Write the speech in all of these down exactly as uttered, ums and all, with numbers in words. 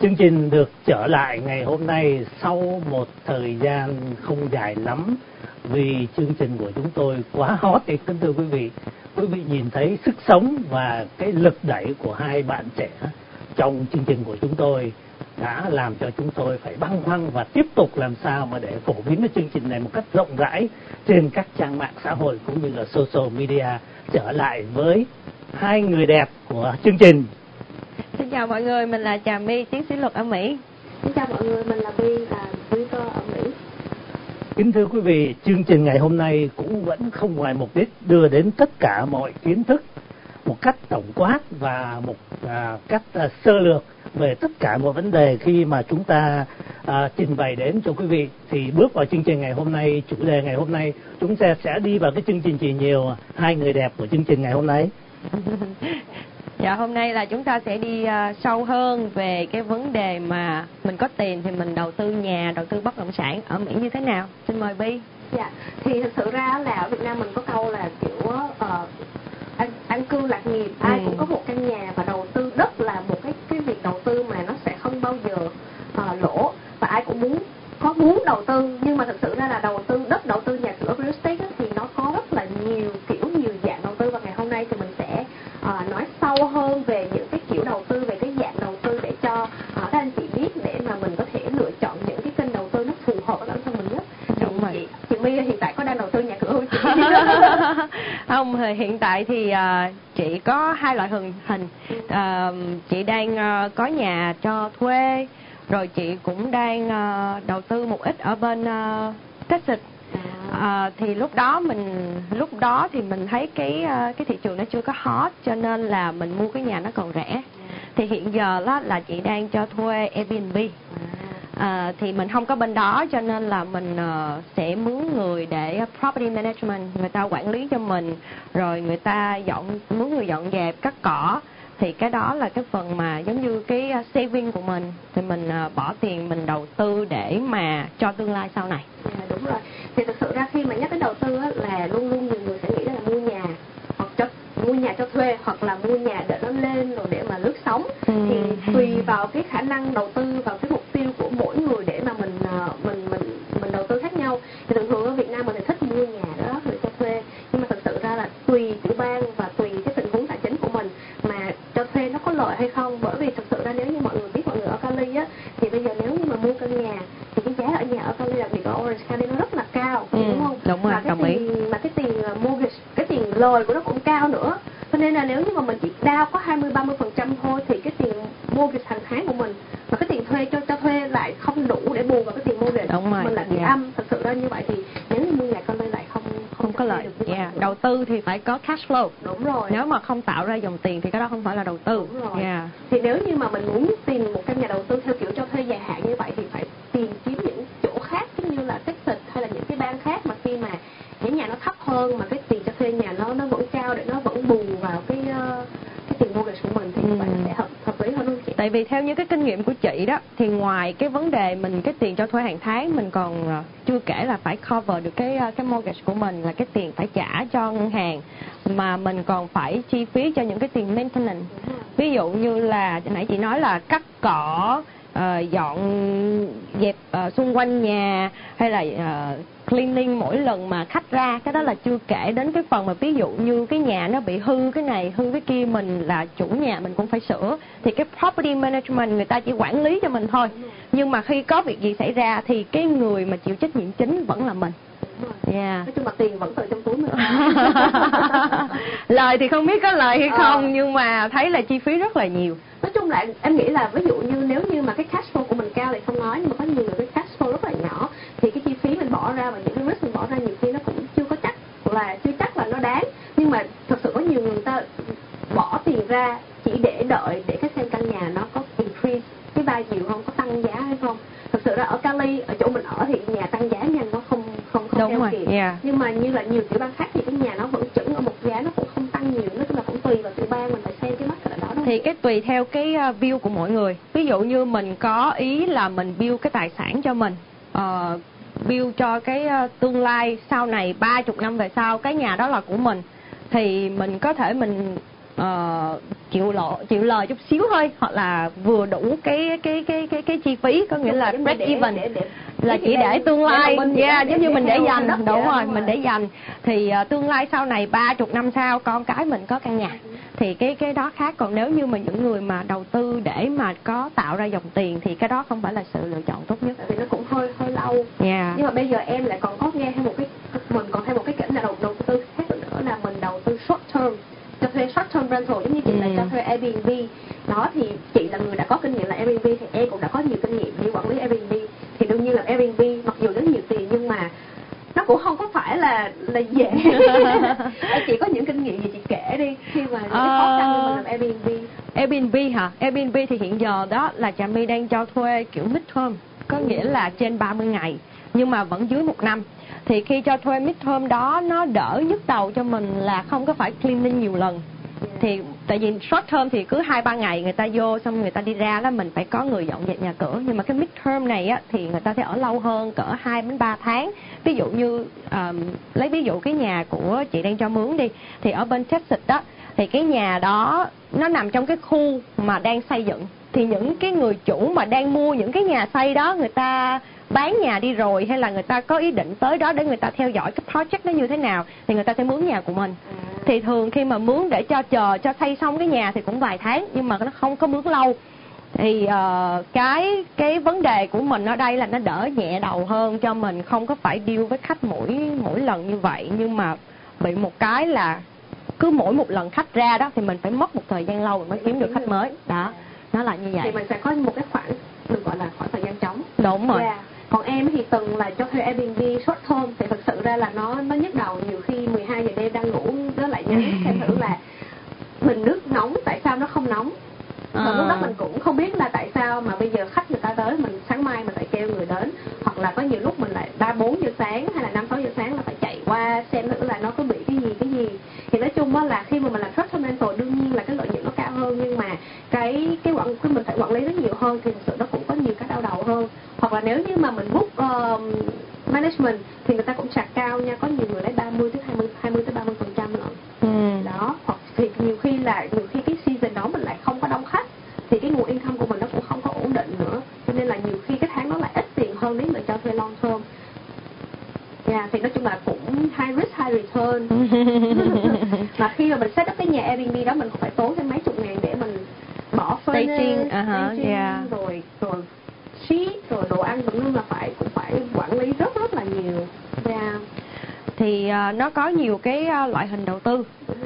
Chương trình được trở lại ngày hôm nay sau một thời gian không dài lắm, vì chương trình của chúng tôi quá hot thì kính thưa quý vị. Quý vị nhìn thấy sức sống và cái lực đẩy của hai bạn trẻ trong chương trình của chúng tôi đã làm cho chúng tôi phải băn khoăn và tiếp tục làm sao mà để phổ biến cái chương trình này một cách rộng rãi trên các trang mạng xã hội cũng như là social media. Trở lại với hai người đẹp của chương trình. Xin chào mọi người, mình là Trà My, tiến sĩ luật ở Mỹ. Xin chào mọi người, mình là Bi, là Twitter ở Mỹ. Kính thưa quý vị, chương trình ngày hôm nay cũng vẫn không ngoài mục đích đưa đến tất cả mọi kiến thức một cách tổng quát và một à, cách à, sơ lược về tất cả mọi vấn đề khi mà chúng ta à, trình bày đến cho quý vị. Thì bước vào chương trình ngày hôm nay, chủ đề ngày hôm nay chúng ta sẽ đi vào cái chương trình chỉ nhiều hai người đẹp của chương trình ngày hôm nay. Dạ, hôm nay là chúng ta sẽ đi uh, sâu hơn về cái vấn đề mà mình có tiền thì mình đầu tư nhà, đầu tư bất động sản ở Mỹ như thế nào. Xin mời Bi. Dạ, thì thực sự ra là ở Việt Nam mình có câu là kiểu uh, an, an cư lạc nghiệp, ừ. ai cũng có một căn nhà, và đầu tư đất là một cái cái việc đầu tư mà nó sẽ không bao giờ uh, lỗ, và ai cũng muốn có muốn đầu tư. Nhưng mà thực sự ra là đầu tư đất, đầu tư nhà cửa, real estate ấy, thì nó có rất là nhiều kiểu, nhiều dạng đầu tư, và ngày hôm nay thì mình sẽ uh, nói sâu hơn về những cái kiểu đầu tư, về cái dạng đầu tư để cho uh, các anh chị biết, để mà mình có thể lựa chọn những cái kênh đầu tư nó phù hợp với bản thân mình nhất. Đúng rồi. Chị, chị My hiện tại có đang đầu tư nhà cửa không chị? Không, hiện tại thì uh, chị có hai loại hình hình uh, chị đang uh, có nhà cho thuê, rồi chị cũng đang uh, đầu tư một ít ở bên uh, Texas. À, thì lúc đó mình lúc đó thì mình thấy cái uh, cái thị trường nó chưa có hot, cho nên là mình mua cái nhà nó còn rẻ. Thì hiện giờ đó là chị đang cho thuê Airbnb. À, thì mình không có bên đó, cho nên là mình uh, sẽ mướn người để property management, người ta quản lý cho mình, rồi người ta dọn mướn người dọn dẹp, cắt cỏ. Thì cái đó là cái phần mà giống như cái saving của mình, thì mình uh, bỏ tiền mình đầu tư để mà cho tương lai sau này. À, đúng rồi. Thì thực sự ra khi mà nhắc đến đầu tư á, là luôn luôn nhiều người sẽ nghĩ là mua nhà hoặc cho mua nhà cho thuê, hoặc là mua nhà để nó lên rồi để mà lướt sóng. Ừ. Thì tùy vào cái khả năng đầu tư, vào cái mục tiêu của mỗi người để mà mình mình mình mình đầu tư khác nhau. Thì thường thường ở Việt Nam mình thì thích mua nhà đó rồi cho thuê, nhưng mà thực sự ra là tùy tiểu bang và tùy cái tình huống tài chính của mình mà cho thuê nó có lợi hay không. Bởi vì thực sự ra nếu như mọi người biết, mọi người ở Cali á, thì bây giờ nếu như mà mua căn nhà thì cái giá ở nhà ở Cali, đặc biệt ở Orange County, nó rất là cao, ừ, đúng không? Đúng rồi, mà cái đồng ý. tiền mà cái tiền mortgage, cái tiền lời của nó cũng cao nữa. Cho nên là nếu như mà mình chỉ đao có hai mươi ba mươi phần trăm thôi thì cái tiền mortgage hàng tháng của mình, mà cái tiền thuê cho cho thuê lại không đủ để bù vào cái tiền mortgage, mình lại bị yeah. âm. Thực sự ra như vậy thì nếu như mua nhà Cali lại không không, không có lợi. Yeah. Đầu tư thì phải có cash flow. Đúng rồi. Nếu mà không tạo ra dòng tiền thì cái đó không phải là đầu tư. Đúng rồi. Yeah. Thì nếu như mà mình muốn tìm một căn nhà đầu tư theo kiểu cho thuê dài hạn như vậy thì phải tìm kiếm những chỗ khác, giống như là Texas hay là những cái bang khác mà khi mà cái nhà nó thấp hơn mà cái tiền cho thuê nhà nó nó vẫn cao, để nó vẫn bù vào cái uh, cái tiền mortgage của mình, thì ừ. vậy nó sẽ hợp hợp lý hơn không chị? Tại vì theo như cái kinh nghiệm của chị đó, thì ngoài cái vấn đề mình cái tiền cho thuê hàng tháng, mình còn uh, chưa kể là phải cover được cái uh, cái mortgage của mình, là cái tiền phải trả cho ngân hàng, mà mình còn phải chi phí cho những cái tiền maintenance. Ví dụ như là nãy chị nói là cắt cỏ, uh, dọn dẹp uh, xung quanh nhà, hay là uh, cleaning mỗi lần mà khách ra. Cái đó là chưa kể đến cái phần mà ví dụ như cái nhà nó bị hư cái này hư cái kia, mình là chủ nhà mình cũng phải sửa. Thì cái property management người ta chỉ quản lý cho mình thôi, nhưng mà khi có việc gì xảy ra thì cái người mà chịu trách nhiệm chính vẫn là mình. Yeah. Nói chung là tiền vẫn từ trong túi mình. Lời thì không biết có lời hay không, ờ. nhưng mà thấy là chi phí rất là nhiều. Nói chung là em nghĩ là ví dụ như nếu như mà cái cash flow của mình cao thì không nói, nhưng mà có nhiều người cái cash flow rất là nhỏ, thì cái chi phí mình bỏ ra và những cái risk mình bỏ ra nhiều khi nó cũng chưa có chắc là chưa chắc là nó đáng. Nhưng mà thật sự có nhiều người ta bỏ tiền ra chỉ để đợi để cái xem căn nhà nó có increase cái value không, có tăng giá hay không. Thực sự ra ở Cali, ở chỗ mình ở thì nhà tăng giá nhanh, nó không không không theo kịp. Yeah. Nhưng mà như là nhiều tiểu bang khác thì cái nhà nó vẫn chững ở một giá, nó cũng không tăng nhiều. Nói chung là cũng tùy vào tiểu bang, mình phải xem cái market ở đó đó. Thì cái tùy theo cái view của mỗi người. Ví dụ như mình có ý là mình build cái tài sản cho mình, uh, build cho cái tương lai sau này ba chục năm về sau cái nhà đó là của mình, thì mình có thể mình uh, chịu lộ chịu lời chút xíu thôi, hoặc là vừa đủ cái cái cái cái cái chi phí, có nghĩa là break even, để, để, là chỉ để tương lai, yeah, giống như mình để dành, đúng rồi, mình để dành thì uh, tương lai sau này ba chục năm sau con cái mình có căn nhà thì cái cái đó khác. Còn nếu như mà những người mà đầu tư để mà có tạo ra dòng tiền thì cái đó không phải là sự lựa chọn tốt nhất, vì nó cũng hơi hơi lâu. Yeah. Nhưng mà bây giờ em lại còn có nghe thêm một cái mình còn thêm một cái cảnh là đầu đầu tư khác nữa, là mình đầu tư short term, cho thuê short term rental, giống như chị ừ. là cho thuê Airbnb. Đó thì chị là người đã có kinh nghiệm là Airbnb, thì em cũng đã có nhiều kinh nghiệm đi quản lý Airbnb. Thì đương nhiên là Airbnb mặc dù rất nhiều tiền nhưng mà nó cũng không có phải là là dễ. Chị có những kinh nghiệm gì chị kể đi, khi mà những cái khó khăn khi mình làm Airbnb. Airbnb hả? Airbnb thì hiện giờ đó là Trà My đang cho thuê kiểu mid-term, có ừ. nghĩa là trên ba mươi ngày nhưng mà vẫn dưới một năm. Thì khi cho thuê mid-term đó nó đỡ nhức đầu cho mình là không có phải cleaning nhiều lần. Yeah. Thì tại vì short term thì cứ hai ba ngày người ta vô xong người ta đi ra đó, mình phải có người dọn dẹp nhà cửa. Nhưng mà cái mid-term này á thì người ta sẽ ở lâu hơn, cỡ hai đến ba tháng. Ví dụ như um, lấy ví dụ cái nhà của chị đang cho mướn đi, thì ở bên Texas đó thì cái nhà đó nó nằm trong cái khu mà đang xây dựng. Thì những cái người chủ mà đang mua những cái nhà xây đó, người ta bán nhà đi rồi hay là người ta có ý định tới đó để người ta theo dõi cái project nó như thế nào thì người ta sẽ mướn nhà của mình. Thì thường khi mà mướn để cho chờ cho xây xong cái nhà thì cũng vài tháng, nhưng mà nó không có mướn lâu. Thì uh, cái cái vấn đề của mình ở đây là nó đỡ nhẹ đầu hơn cho mình, không có phải deal với khách mỗi mỗi lần như vậy. Nhưng mà bị một cái là cứ mỗi một lần khách ra đó thì mình phải mất một thời gian lâu mình mới kiếm được khách mới. Đó, nó là như vậy. Thì mình sẽ có một cái khoảng được gọi là khoảng thời gian trống. Đúng rồi. Yeah. Còn em thì từng là cho thuê Airbnb short term, thì thực sự ra là nó nó nhức đầu. Nhiều khi mười hai giờ đêm đang ngủ nó lại nhắn xem thử là bình nước nóng tại sao nó không nóng. Và à. lúc đó mình cũng không biết là tại sao mà bây giờ khách người ta tới mình sáng mai mình phải kêu người đến, hoặc là có nhiều lúc mình lại ba bốn giờ sáng hay là năm sáu giờ sáng là phải chạy qua xem thử là nó có bị cái gì cái gì. Thì nói chung á là khi mà mình làm short term rental đương nhiên là cái lợi nhuận nó cao hơn, nhưng mà cái cái quản cái mình phải quản lý nó nhiều hơn thì thực sự nó cũng có nhiều cái đau đầu hơn. Hoặc là nếu như mà mình book uh, management thì người ta cũng charge cao nha, có nhiều người lấy ba mươi tới hai mươi hai mươi tới ba mươi phần trăm lận. Ừ. Đó, hoặc thì nhiều khi là nhiều khi cái season đó mình lại không có đông khách thì cái nguồn income của mình nó cũng không có ổn định nữa, cho nên là nhiều khi cái tháng nó lại ít tiền hơn nếu mình cho thuê long term. Yeah, thì nói chung là cũng high risk high return. Mà khi mà mình set up cái nhà Airbnb đó mình cũng phải tốn thêm mấy chục ngàn để mình bỏ furniture, uh-huh, yeah. rồi rồi sheet rồi đồ ăn cũng như là phải cũng phải quản lý rất rất là nhiều. Yeah. Thì uh, nó có nhiều cái uh, loại hình đầu tư.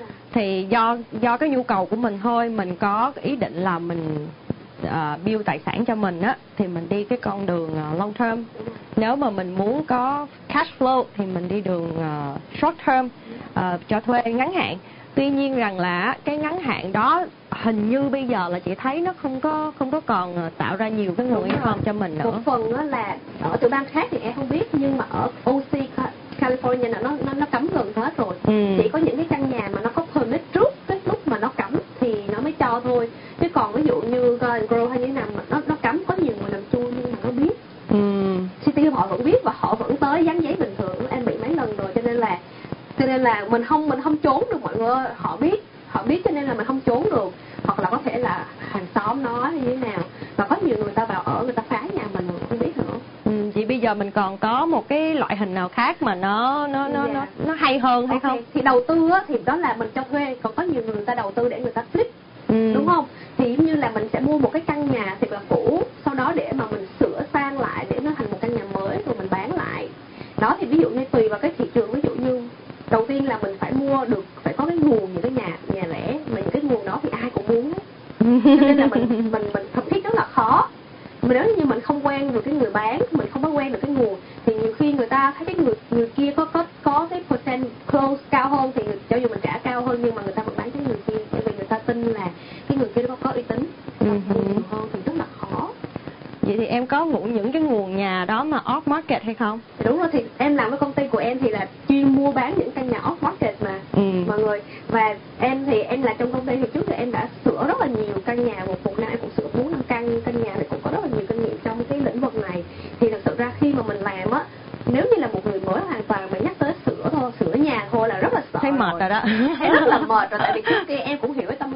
Thì do do cái nhu cầu của mình thôi, mình có ý định là mình uh, build tài sản cho mình á thì mình đi cái con đường uh, long term. Nếu mà mình muốn có cash flow thì mình đi đường uh, short term, uh, cho thuê ngắn hạn. Tuy nhiên rằng là cái ngắn hạn đó hình như bây giờ là chị thấy nó không có không có còn tạo ra nhiều cái nguồn income cho mình nữa. Một phần đó là ở tiểu bang khác thì em không biết, nhưng mà ở ô xê California nó nó nó cấm gần hết rồi. Ừ. Chỉ có những cái căn nhà mà nó có permit trước cái lúc mà nó cấm thì nó mới cho thôi. Chứ còn ví dụ như Garden Grove hay như thế nào mà nó nó cấm, có nhiều người làm chui nhưng mà nó biết. Ừ. City họ vẫn biết và họ vẫn tới dán giấy bình thường. Em bị mấy lần rồi cho nên là cho nên là mình không mình không trốn được mọi người, họ biết họ biết cho nên là mình không trốn được. Hoặc là có thể là hàng xóm nói hay như thế nào, và có nhiều người ta vào ở người ta phá nhà mình mà không biết nữa. Ừ, vậy bây giờ mình còn có một cái loại hình nào khác mà nó nó nó yeah. nó nó hay hơn hay okay. không? Thì đầu tư á, thì đó là mình cho thuê, còn có nhiều người, người ta đầu tư để người ta flip, ừ. đúng không? Thì giống như là mình sẽ mua một cái căn nhà thiệt là cũ, sau đó để mà mình sửa sang lại để nó thành một căn nhà mới rồi mình bán lại. Đó thì ví dụ như tùy vào cái thị trường, ví dụ như đầu tiên là mình phải mua được, phải có cái nguồn những cái nhà nhà rẻ, mà những cái nguồn đó thì ai cũng muốn. Cho nên là mình mình mình thực thiết rất là khó. Mà nếu như mình không quen được cái người bán, mình không có quen được cái nguồn thì nhiều khi người ta thấy cái người người kia có có có cái percent close cao hơn thì người, cho dù mình trả cao hơn nhưng mà người ta vẫn bán cái người kia, bởi vì người ta tin là cái người kia nó có uy tín, người ta mua nhiều hơn thì rất là khó. Vậy thì em có nguồn những cái nguồn nhà đó mà off market hay không? Thì đúng rồi, thì em làm với công ty của em thì là chuyên mua bán những căn nhà off market mà, ừ. mọi người. Và em thì em là trong công ty thì trước thì em đã sửa rất là nhiều căn nhà, một một năm em cũng sửa bốn năm căn căn nhà, thì cũng có rất là nhiều kinh nghiệm trong cái lĩnh vực này. Thì thật sự ra khi mà mình làm á, nếu như là một người mới hoàn toàn mà nhắc tới sửa thôi, sửa nhà thôi là rất là sợ. Thấy mệt rồi đó. Thấy rất là mệt rồi, tại vì trước kia em cũng hiểu cái tâm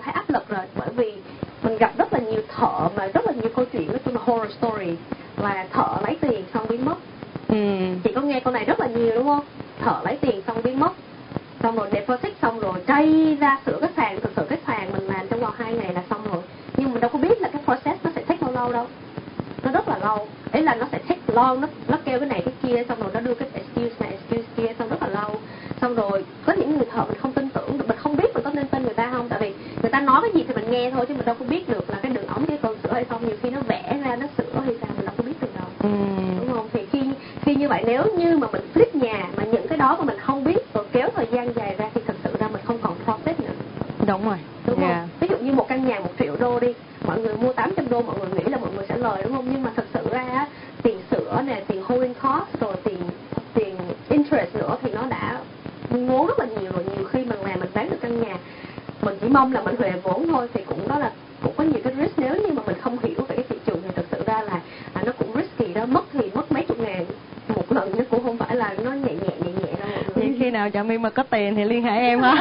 thấy áp lực rồi, bởi vì mình gặp rất là nhiều thợ mà rất là nhiều câu chuyện nói chung là horror story là thợ lấy tiền xong biến mất. Ừ. Chị có nghe câu này rất là nhiều đúng không? Thợ lấy tiền xong biến mất, xong rồi deposit xong rồi chay ra sửa cái sàn, thực sự cái sàn mình làm trong vòng hai ngày là xong rồi, nhưng mình đâu có biết là cái process nó sẽ take bao lâu đâu, nó rất là lâu, ấy là nó sẽ take long, nó nó kêu cái này cái kia, xong rồi nó đưa cái excuse này excuse kia, xong rất là lâu, xong rồi có những người thợ mình không tin tưởng, mình không biết mình có nên tin người ta không, tại vì người ta nói cái gì thì mình nghe thôi, chứ mình đâu có biết được là cái đường ống kia còn sửa hay không, nhiều khi nó vẽ ra nó sửa hay sao mình đâu có biết được đâu. Ừ. Đúng không? Thì khi khi như vậy nếu như mà mình flip nhà mà những cái đó mà mình không biết rồi kéo thời gian dài ra thì thật sự ra mình không còn profit nữa. Đúng rồi. Đúng Yeah. không? Ví dụ như một căn nhà một triệu đô đi, mọi người mua tám trăm đô, mọi người nghĩ là mọi người sẽ lời đúng không? Nhưng mà thật sự ra tiền sửa nè, tiền holding cost rồi tiền tiền interest nữa thì nó đã ngốn rất là nhiều rồi. Nhiều khi mình làm mình bán được căn nhà, mình chỉ mong là mình huề vốn thôi, thì cũng đó là cũng có nhiều cái risk. Nếu như mà mình không hiểu về cái thị trường thì thật sự ra là à, nó cũng risky đó, mất thì mất mấy chục ngàn một lần, nó cũng không phải là nó nhẹ nhẹ nhẹ nhẹ đâu. Vậy khi nào Trà My mà có tiền thì liên hệ em ha.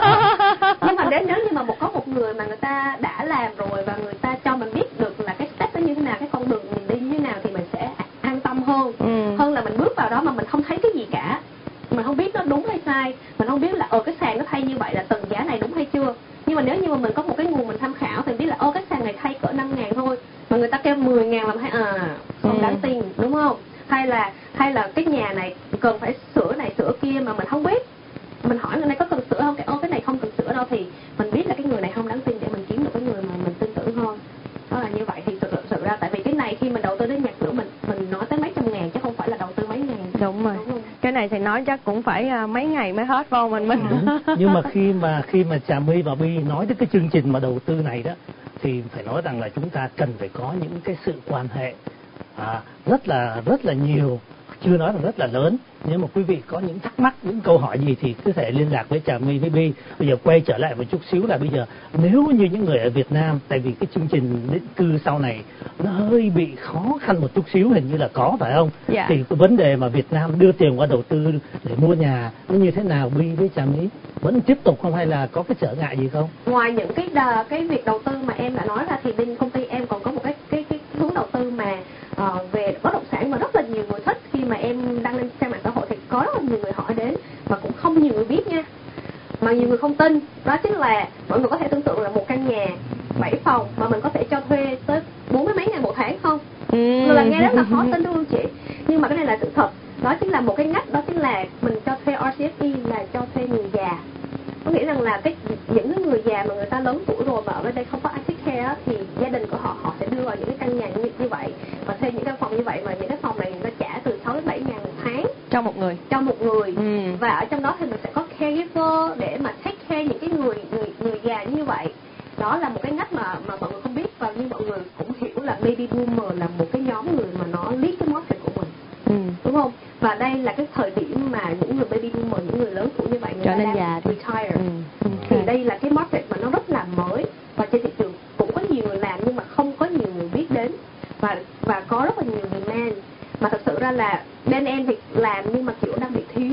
Nhưng mà nếu nếu như mà một có một người mà người ta đã làm rồi và người ta cho mình biết được là cái step nó như thế nào, cái con đường mình đi như thế nào thì mình sẽ an tâm hơn. Ừ. Hơn là mình bước vào đó mà mình không thấy cái gì cả, mình không biết nó đúng hay sai, mình không biết là ờ cái sàn nó thay như vậy là từng giá này đúng hay chưa. Nhưng mà nếu như mà mình có một cái nguồn mình tham khảo thì biết là ô cái sàn này thay cỡ năm ngàn thôi mà người ta kêu mười ngàn làm hay à không ừ. đáng tin, đúng không? Hay là hay là cái nhà này cần phải sửa này sửa kia mà mình không biết, mình hỏi người này có cần sửa không, cái ô cái này không cần sửa đâu, thì mình biết là cái người này không đáng tin để mình kiếm được cái người mà mình tin tưởng hơn. Đó là như vậy. Thì thực sự ra tại vì cái này khi mình đầu tư đến nhạc nữa mình mình nói tới mấy trăm ngàn chứ không phải là đầu tư mấy ngàn. Đúng rồi. Đúng, cái này thì nói chắc cũng phải mấy ngày mới hết vô mình mình. Đúng. Nhưng mà khi mà khi mà Trà My và Bi nói tới cái chương trình mà đầu tư này đó thì phải nói rằng là chúng ta cần phải có những cái sự quan hệ à, rất là rất là nhiều, chưa nói là rất là lớn. Nếu mà quý vị có những thắc mắc, những câu hỏi gì thì cứ thể liên lạc với Trà My với Bi. Bây giờ quay trở lại một chút xíu là bây giờ nếu như những người ở Việt Nam, tại vì cái chương trình định cư sau này nó hơi bị khó khăn một chút xíu, hình như là có phải không? Dạ. Thì cái vấn đề mà Việt Nam đưa tiền qua đầu tư để mua nhà nó như thế nào, Bi với Trà My vẫn tiếp tục không hay là có cái trở ngại gì không? Ngoài những cái cái việc đầu tư mà em đã nói ra thì bên công ty em còn có một cái cái cái hướng đầu tư mà uh, về bất động sản mà rất là nhiều người thích. Khi mà em đăng lên trang mạng xã hội thì có rất là nhiều người hỏi đến mà cũng không nhiều người biết nha, mà nhiều người không tin. Đó chính là mọi người có thể tưởng tượng là một căn nhà bảy phòng mà mình có thể cho thuê tới bốn mươi mấy ngàn một tháng không? Ừ. Là nghe rất là khó tin đúng không chị? Nhưng mà cái này là sự thật. Đó chính là một cái ngách, đó chính là mình cho thuê rờ xê ép e là cho thuê người già. Có nghĩa rằng là cái những người già mà người ta lớn tuổi rồi mà ở bên đây không có ai take care thì gia đình của họ họ sẽ đưa vào những cái căn nhà như, như vậy và thuê những căn phòng như vậy, mà những cái phòng này người ta trả từ sáu đến bảy ngàn một tháng cho một người cho một người. Ừ. Và ở trong đó thì mình sẽ có caregiver để mà take care những cái người người người già như vậy. Đó là một cái ngách mà mà mọi người không biết, và như mọi người cũng hiểu là baby boomer là một cái nhóm người mà nó lead cái market của mình. Ừ. Đúng không? Và đây là cái thời điểm mà những người baby boomer, những người lớn tuổi như vậy người trở ta nên đang già retire. Ừ. Ừ. Thì đây là cái market mà nó rất là mới và trên thị trường cũng có nhiều người làm nhưng mà không có nhiều người biết đến, và và có rất là nhiều demand. Mà thật sự ra là bên em thì làm nhưng mà kiểu đang bị thiếu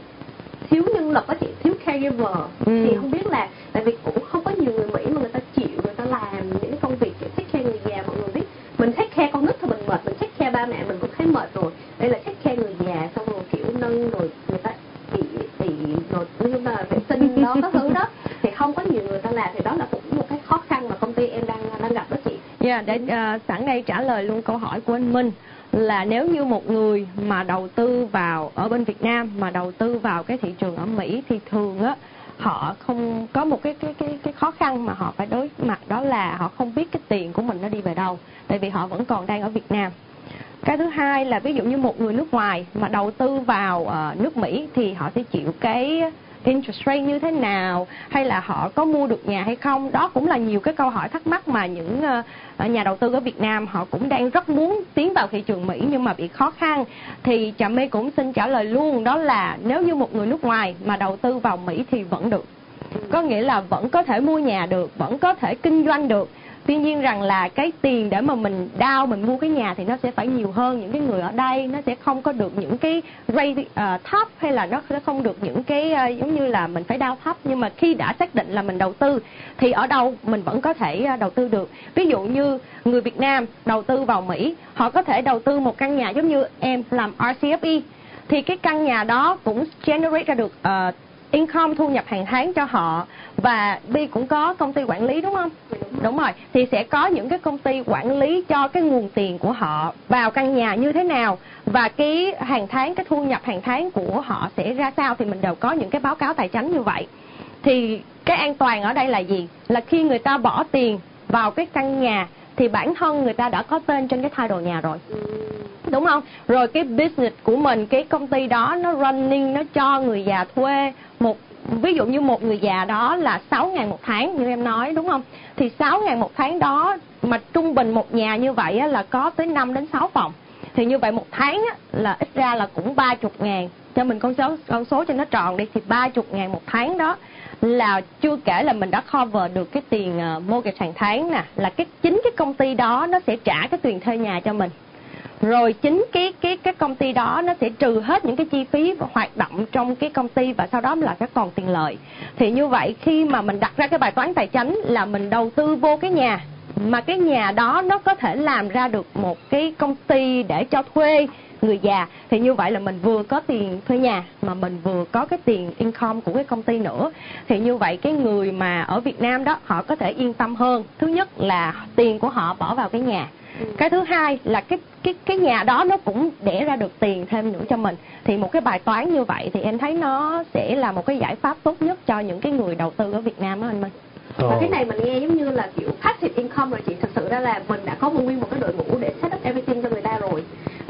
thiếu nhân lực đó chị, thiếu caregiver. Ừ. Thì không biết là tại vì cũng không có nhiều người Mỹ mà người ta chịu, người ta làm những cái công việc kiểu take care người già. Mọi người biết mình take care con nít thì mình mệt, mình take care ba mẹ mình cũng thấy mệt rồi, đây là take care người già, xong rồi kiểu nâng rồi người ta bị bị rồi nhưng mà vệ sinh đó các thứ đó thì không có nhiều người ta làm, thì đó là cũng một cái khó khăn mà công ty em đang đang gặp đó chị. Dạ, yeah, để uh, sẵn đây trả lời luôn câu hỏi của anh Minh là nếu như một người mà đầu tư vào ở bên Việt Nam mà đầu tư vào cái thị trường ở Mỹ thì thường á họ không có một cái cái cái cái khó khăn mà họ phải đối mặt, đó là họ không biết cái tiền của mình nó đi về đâu, tại vì họ vẫn còn đang ở Việt Nam. Cái thứ hai là ví dụ như một người nước ngoài mà đầu tư vào uh, nước Mỹ thì họ sẽ chịu cái interest rate như thế nào, hay là họ có mua được nhà hay không. Đó cũng là nhiều cái câu hỏi thắc mắc mà những uh, nhà đầu tư ở Việt Nam họ cũng đang rất muốn tiến vào thị trường Mỹ nhưng mà bị khó khăn. Thì Trà My cũng xin trả lời luôn, đó là nếu như một người nước ngoài mà đầu tư vào Mỹ thì vẫn được, có nghĩa là vẫn có thể mua nhà được, vẫn có thể kinh doanh được. tuy nhiên rằng là cái tiền để mà mình down mình mua cái nhà thì nó sẽ phải nhiều hơn những cái người ở đây, nó sẽ không có được những cái rate uh, thấp, hay là nó sẽ không được những cái uh, giống như là mình phải down thấp. Nhưng mà khi đã xác định là mình đầu tư thì ở đâu mình vẫn có thể uh, đầu tư được. Ví dụ như người Việt Nam đầu tư vào Mỹ, họ có thể đầu tư một căn nhà giống như em làm rờ xê ép e, thì cái căn nhà đó cũng generate ra được uh, income, thu nhập hàng tháng cho họ. Và Bi cũng có công ty quản lý đúng không? Đúng rồi, thì sẽ có những cái công ty quản lý cho cái nguồn tiền của họ vào căn nhà như thế nào, và cái hàng tháng, cái thu nhập hàng tháng của họ sẽ ra sao, thì mình đều có những cái báo cáo tài chính như vậy. Thì cái an toàn ở đây là gì? Là khi người ta bỏ tiền vào cái căn nhà thì bản thân người ta đã có tên trên cái title nhà rồi, đúng không? Rồi cái business của mình, cái công ty đó nó running, nó cho người già thuê một, ví dụ như một người già đó là sáu ngàn một tháng như em nói, đúng không? Thì sáu ngàn một tháng đó mà trung bình một nhà như vậy á, là có tới năm đến sáu phòng. Thì như vậy một tháng á, là ít ra là cũng ba mươi ngàn. Cho mình con số, con số cho nó tròn đi, thì ba mươi ngàn một tháng đó là chưa kể là mình đã cover được cái tiền mortgage hàng tháng nè, là cái chính cái công ty đó nó sẽ trả cái tiền thuê nhà cho mình. Rồi chính cái cái cái công ty đó nó sẽ trừ hết những cái chi phí hoạt động trong cái công ty, và sau đó là sẽ còn tiền lợi. Thì như vậy khi mà mình đặt ra cái bài toán tài chính là mình đầu tư vô cái nhà, mà cái nhà đó nó có thể làm ra được một cái công ty để cho thuê người già, thì như vậy là mình vừa có tiền thuê nhà mà mình vừa có cái tiền income của cái công ty nữa. Thì như vậy cái người mà ở Việt Nam đó họ có thể yên tâm hơn. Thứ nhất là tiền của họ bỏ vào cái nhà. Cái thứ hai là cái cái cái nhà đó nó cũng đẻ ra được tiền thêm nữa cho mình. Thì một cái bài toán như vậy thì em thấy nó sẽ là một cái giải pháp tốt nhất cho những cái người đầu tư ở Việt Nam đó anh Minh. Và cái này mình nghe giống như là kiểu passive income rồi chị. Thật sự ra là mình đã có một nguyên một cái đội ngũ để set up everything cho người ta rồi.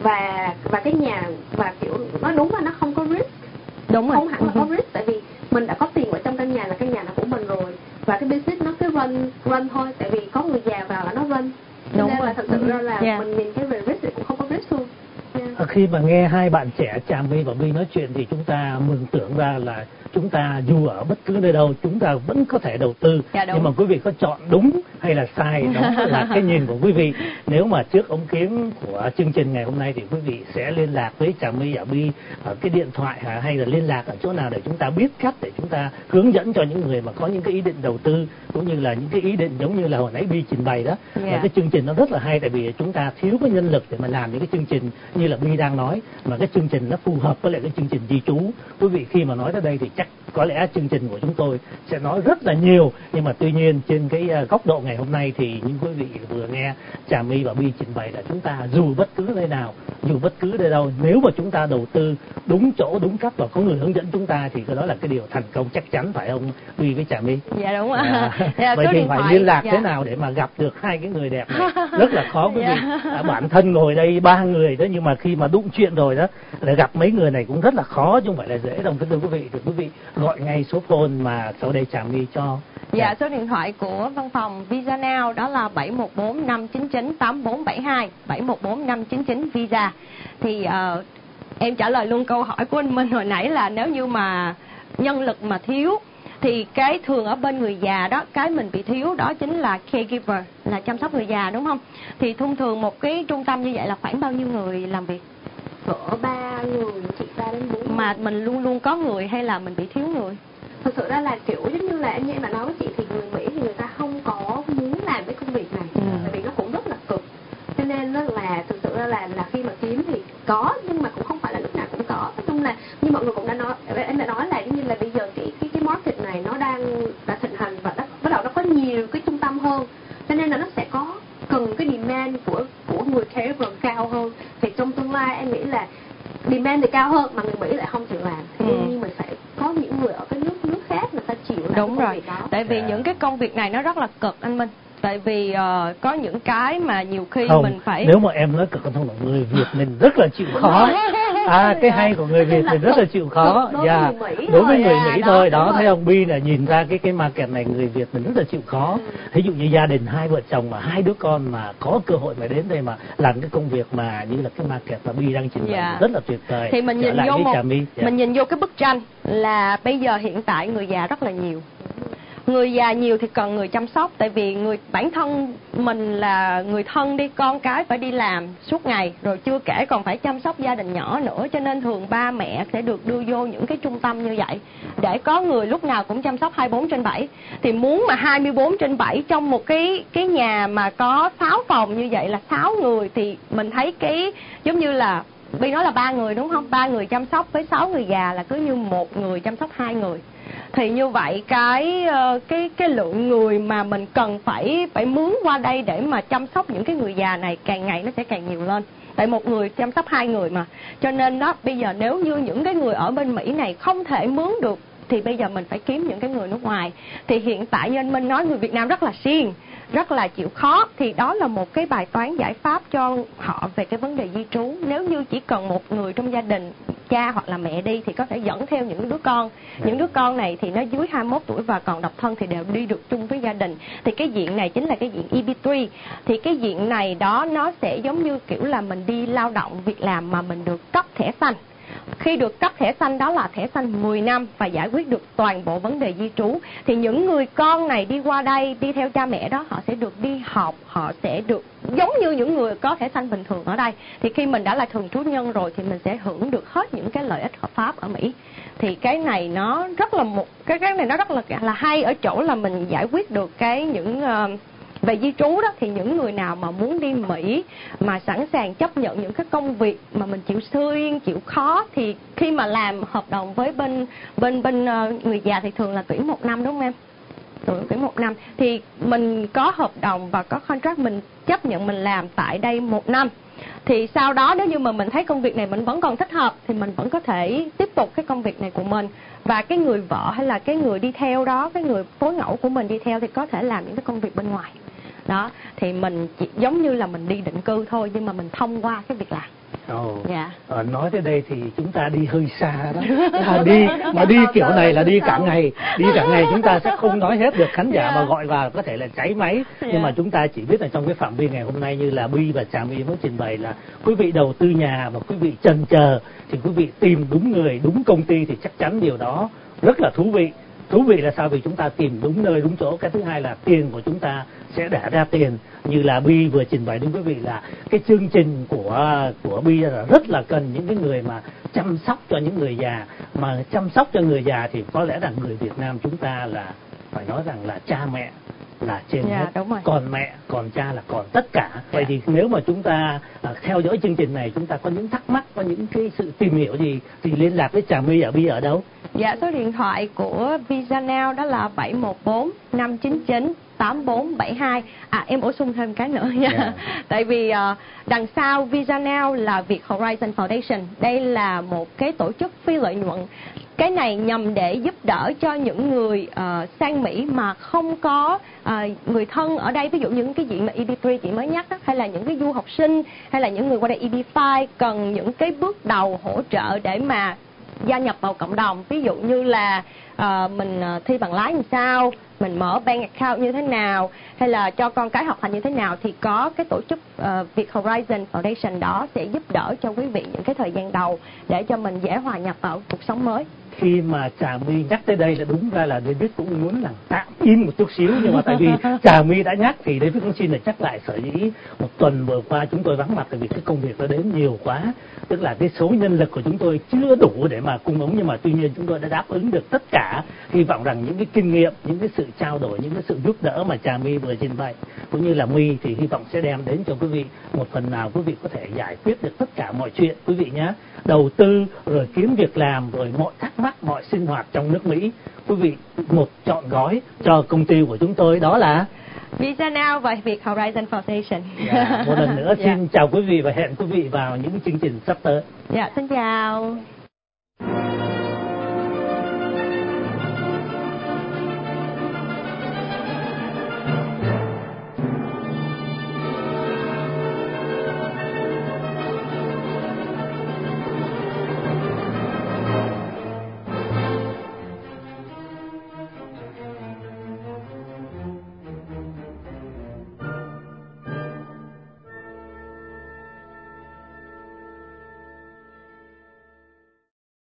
Và và cái nhà, và kiểu nói đúng là nó không có risk. Đúng rồi. Không hẳn là có risk, tại vì mình đã có tiền ở trong căn nhà, là căn nhà là của mình rồi. Và cái business nó cứ run run thôi, tại vì có người già vào là nó run. Đúng nên rồi. Là thật sự ra là yeah. mình nhìn cái về risk thì cũng không có risk luôn. Yeah. Khi mà nghe hai bạn trẻ Trà My và Bi nói chuyện thì chúng ta mường tượng ra là chúng ta dù ở bất cứ nơi đâu chúng ta vẫn có thể đầu tư. Dạ, nhưng mà quý vị có chọn đúng hay là sai đó là cái nhìn của quý vị. Nếu mà trước ống kính của chương trình ngày hôm nay thì quý vị sẽ liên lạc với Trà My và Bi ở cái điện thoại hay là liên lạc ở chỗ nào để chúng ta biết cách để chúng ta hướng dẫn cho những người mà có những cái ý định đầu tư, cũng như là những cái ý định giống như là hồi nãy Bi trình bày đó. Yeah. Và cái chương trình nó rất là hay, tại vì chúng ta thiếu cái nhân lực để mà làm những cái chương trình như là Bi đang nói, mà cái chương trình nó phù hợp với lại cái chương trình di trú. Quý vị khi mà nói tới đây thì chắc có lẽ chương trình của chúng tôi sẽ nói rất là nhiều, nhưng mà tuy nhiên trên cái góc độ ngày hôm nay thì những quý vị vừa nghe Trà My và Bi trình bày là chúng ta dù bất cứ nơi nào, dù bất cứ nơi đâu, nếu mà chúng ta đầu tư đúng chỗ đúng cách và có người hướng dẫn chúng ta thì cái đó là cái điều thành công chắc chắn, phải không Bi với Trà My? Dạ đúng rồi. À, dạ, vậy thì phải liên lạc dạ. thế nào để mà gặp được hai cái người đẹp này? Rất là khó quý vị. À, bản thân ngồi đây ba người đó, nhưng mà khi mà đụng chuyện rồi đó để gặp mấy người này cũng rất là khó chứ không phải là dễ đâu. Thưa quý vị, thì quý vị gọi ngay số phone mà sau đây Trà My cho. Dạ, số điện thoại của văn phòng Visa Now đó là bảy một bốn năm chín chín tám bốn bảy hai, bảy một bốn năm chín chín Visa. Thì uh, em trả lời luôn câu hỏi của anh Minh hồi nãy là nếu như mà nhân lực mà thiếu thì cái thường ở bên người già đó, cái mình bị thiếu đó chính là caregiver, là chăm sóc người già, đúng không? Thì thông thường một cái trung tâm như vậy là khoảng bao nhiêu người làm việc? Cỡ ba người, chị ba đến bốn. Mà mình luôn luôn có người hay là mình bị thiếu người? Thực sự ra là kiểu giống như là như em đã nói với chị thì người Mỹ thì người ta không có muốn làm cái công việc này, ừ. tại vì nó cũng rất là cực. Cho nên đó là thực sự ra là là khi mà kiếm thì có, nhưng mà cũng không phải là lúc nào cũng có. Nói chung là như mọi người cũng đã nói, em đã nói là giống như là bây giờ cái cái cái market này nó đang đã thịnh hành và đã, bắt đầu nó có nhiều cái trung tâm hơn, cho nên là nó sẽ có cần cái demand của của người caregiver cao hơn. Thì trong tương lai em nghĩ là demand thì cao hơn mà người Mỹ lại không chịu làm, thì đương nhiên mình sẽ có những người ở cái nước nước khác người ta chịu làm. Đúng cái rồi, việc đó. Tại vì yeah. những cái công việc này nó rất là cực anh Minh. Tại vì uh, có những cái mà nhiều khi không, mình phải, nếu mà em nói cực không là người Việt mình rất là chịu khó. À, cái hay của người Việt mình rất là chịu khó. Đối yeah. với người Mỹ đối với người à, Mỹ đó, thôi đó, rồi. Thấy ông Bi là nhìn ra cái cái market này người Việt mình rất là chịu khó. Ừ. Ví dụ như gia đình hai vợ chồng mà hai đứa con mà có cơ hội mà đến đây mà làm cái công việc mà như là cái market mà Bi đang trình bày yeah. rất là tuyệt vời. Thì mình Trở nhìn vô một, yeah. mình nhìn vô cái bức tranh là bây giờ hiện tại người già rất là nhiều. người già nhiều thì cần người chăm sóc, tại vì người bản thân mình là người thân đi, con cái phải đi làm suốt ngày, rồi chưa kể còn phải chăm sóc gia đình nhỏ nữa, cho nên thường ba mẹ sẽ được đưa vô những cái trung tâm như vậy để có người lúc nào cũng chăm sóc hai mươi bốn trên bảy. Thì muốn mà hai mươi bốn trên bảy trong một cái cái nhà mà có sáu phòng như vậy là sáu người, thì mình thấy cái giống như là Bi nói là ba người đúng không? Ba người chăm sóc với sáu người già là cứ như một người chăm sóc hai người. Thì như vậy cái cái cái lượng người mà mình cần phải phải mướn qua đây để mà chăm sóc những cái người già này càng ngày nó sẽ càng nhiều lên. Tại một người chăm sóc hai người mà. Cho nên đó, bây giờ nếu như những cái người ở bên Mỹ này không thể mướn được thì bây giờ mình phải kiếm những cái người nước ngoài. Thì hiện tại như anh Minh nói, người Việt Nam rất là siêng, rất là chịu khó, thì đó là một cái bài toán giải pháp cho họ về cái vấn đề di trú. Nếu như chỉ cần một người trong gia đình, cha hoặc là mẹ đi thì có thể dẫn theo những đứa con. Những đứa con này thì nó dưới hai mươi mốt tuổi và còn độc thân thì đều đi được chung với gia đình. Thì cái diện này chính là cái diện E B ba. Thì cái diện này đó nó sẽ giống như kiểu là mình đi lao động việc làm mà mình được cấp thẻ xanh. Khi được cấp thẻ xanh đó là thẻ xanh mười năm và giải quyết được toàn bộ vấn đề di trú. Thì những người con này đi qua đây, đi theo cha mẹ đó, họ sẽ được đi học, họ sẽ được giống như những người có thẻ xanh bình thường ở đây. Thì khi mình đã là thường trú nhân rồi thì mình sẽ hưởng được hết những cái lợi ích hợp pháp ở Mỹ. Thì cái này nó rất là một cái cái này nó rất là là hay ở chỗ là mình giải quyết được cái những uh, về di trú đó. Thì những người nào mà muốn đi Mỹ mà sẵn sàng chấp nhận những cái công việc mà mình chịu xuyên, chịu khó, thì khi mà làm hợp đồng với bên bên bên uh, người già thì thường là tuyển một năm đúng không em? Tuyển tuyển một năm thì mình có hợp đồng và có contract, mình chấp nhận mình làm tại đây một năm. Thì sau đó nếu như mà mình thấy công việc này mình vẫn còn thích hợp thì mình vẫn có thể tiếp tục cái công việc này của mình. Và cái người vợ hay là cái người đi theo đó, cái người phối ngẫu của mình đi theo thì có thể làm những cái công việc bên ngoài. Đó, thì mình chỉ giống như là mình đi định cư thôi, nhưng mà mình thông qua cái việc làm. Ồ, dạ. ờ, nói tới đây thì chúng ta đi hơi xa đó. À, đi mà đi kiểu này là đi cả ngày, đi cả ngày chúng ta sẽ không nói hết được, khán giả yeah. mà gọi vào có thể là cháy máy. Yeah. Nhưng mà chúng ta chỉ biết là trong cái phạm vi ngày hôm nay như là Bi và Trà My mới trình bày là quý vị đầu tư nhà và quý vị chần chờ thì quý vị tìm đúng người, đúng công ty thì chắc chắn điều đó rất là thú vị. Thú vị là sao? Vì chúng ta tìm đúng nơi đúng chỗ. Cái thứ hai là tiền của chúng ta sẽ đẻ ra tiền. Như là Bi vừa trình bày đến quý vị là cái chương trình của của Bi là rất là cần những cái người mà chăm sóc cho những người già. Mà chăm sóc cho người già thì có lẽ là người Việt Nam chúng ta là phải nói rằng là cha mẹ là trên yeah, hết, còn mẹ còn cha là còn tất cả. Yeah. Vậy thì nếu mà chúng ta à, theo dõi chương trình này, chúng ta có những thắc mắc, có những cái sự tìm hiểu gì thì liên lạc với Trà My ở Bi ở đâu? Dạ, số điện thoại của Visa Now đó là bảy một bốn năm chín chín tám bốn bảy hai. À, em bổ sung thêm cái nữa nha. Yeah. Tại vì uh, đằng sau Visa Now là Việt Horizon Foundation. Đây là một cái tổ chức phi lợi nhuận. Cái này nhằm để giúp đỡ cho những người uh, sang Mỹ mà không có uh, người thân ở đây. Ví dụ những cái diện mà E B ba chị mới nhắc đó, hay là những cái du học sinh, hay là những người qua đây E B năm cần những cái bước đầu hỗ trợ để mà gia nhập vào cộng đồng. Ví dụ như là uh, mình uh, thi bằng lái làm sao, mình mở bank account như thế nào, hay là cho con cái học hành như thế nào, thì có cái tổ chức uh, Việt Horizon Foundation đó sẽ giúp đỡ cho quý vị những cái thời gian đầu để cho mình dễ hòa nhập vào cuộc sống mới. Khi mà Trà My nhắc tới đây là đúng ra là David cũng muốn là tạm im một chút xíu, nhưng mà tại vì Trà My đã nhắc thì David cũng xin được nhắc lại. Sở dĩ một tuần vừa qua chúng tôi vắng mặt tại vì cái công việc nó đến nhiều quá, tức là cái số nhân lực của chúng tôi chưa đủ để mà cung ứng, nhưng mà tuy nhiên chúng tôi đã đáp ứng được tất cả. Hy vọng rằng những cái kinh nghiệm, những cái sự trao đổi, những cái sự giúp đỡ mà Trà My vừa trình bày cũng như là My thì hy vọng sẽ đem đến cho quý vị một phần nào quý vị có thể giải quyết được tất cả mọi chuyện quý vị nhé. Đầu tư rồi kiếm việc làm rồi mọi thắc mắc, mọi sinh hoạt trong nước Mỹ, quý vị một chọn gói cho công ty của chúng tôi đó là Visa Now và Việt Horizon Foundation. Yeah, một lần nữa xin yeah. chào quý vị và hẹn quý vị vào những chương trình sắp tới. Dạ, xin chào.